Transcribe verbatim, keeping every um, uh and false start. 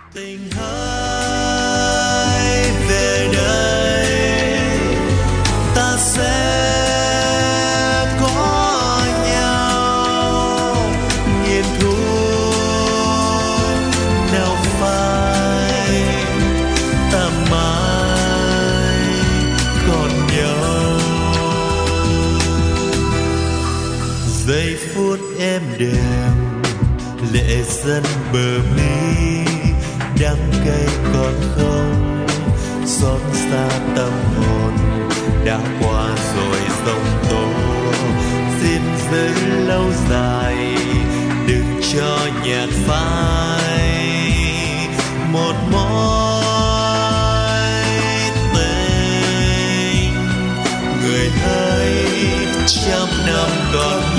Tình hãy về đây, ta sẽ có nhau nghiền thu nào phai, ta mãi còn nhau. Giây phút êm đềm lệ dần bờ mi, đắng cay còn không xót xa tâm hồn đã qua rồi dòng tố. Xin giữ lâu dài đừng cho nhạt phai một mối tình. Người hãy trăm năm còn